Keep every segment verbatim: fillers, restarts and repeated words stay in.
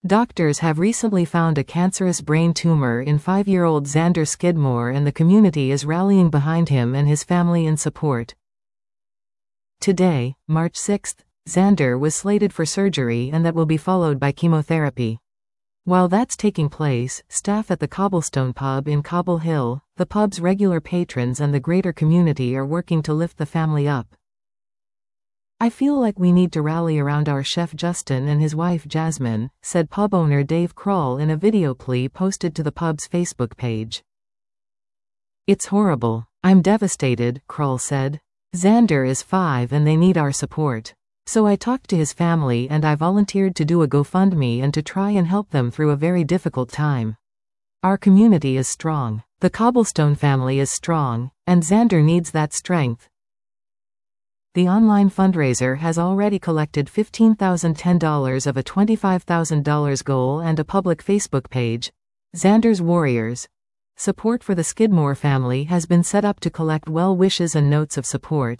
Doctors have recently found a cancerous brain tumor in five-year-old Xander Skidmore, and the community is rallying behind him and his family in support. Today, March sixth, Xander was slated for surgery, and that will be followed by chemotherapy. While that's taking place, staff at the Cobblestone Pub in Cobble Hill, the pub's regular patrons and the greater community are working to lift the family up. "I feel like we need to rally around our chef Justin and his wife Jasmine," said pub owner Dave Kroll in a video plea posted to the pub's Facebook page. "It's horrible. I'm devastated," Kroll said. "Xander is five and they need our support. So I talked to his family and I volunteered to do a GoFundMe and to try and help them through a very difficult time. Our community is strong. The Cobblestone family is strong, and Xander needs that strength." The online fundraiser has already collected fifteen thousand ten dollars of a twenty-five thousand dollars goal and a public Facebook page, Xander's Warriors. Support for the Skidmore family has been set up to collect well wishes and notes of support.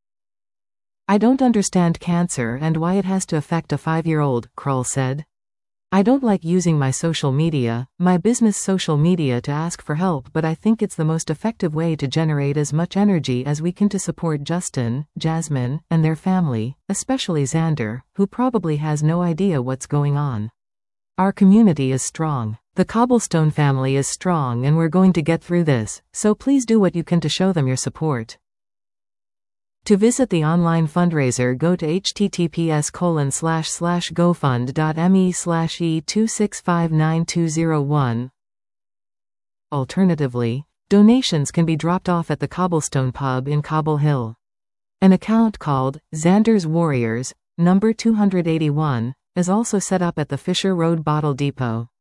"I don't understand cancer and why it has to affect a five-year-old," Kroll said. "I don't like using my social media, my business social media to ask for help, but I think it's the most effective way to generate as much energy as we can to support Justin, Jasmine, and their family, especially Xander, who probably has no idea what's going on. Our community is strong. The Cobblestone family is strong, and we're going to get through this, so please do what you can to show them your support." To visit the online fundraiser, go to https colon slash slash gofund.me slash e two six five nine two zero one. Alternatively, donations can be dropped off at the Cobblestone Pub in Cobble Hill. An account called Xander's Warriors, number two hundred eighty-one, is also set up at the Fisher Road Bottle Depot.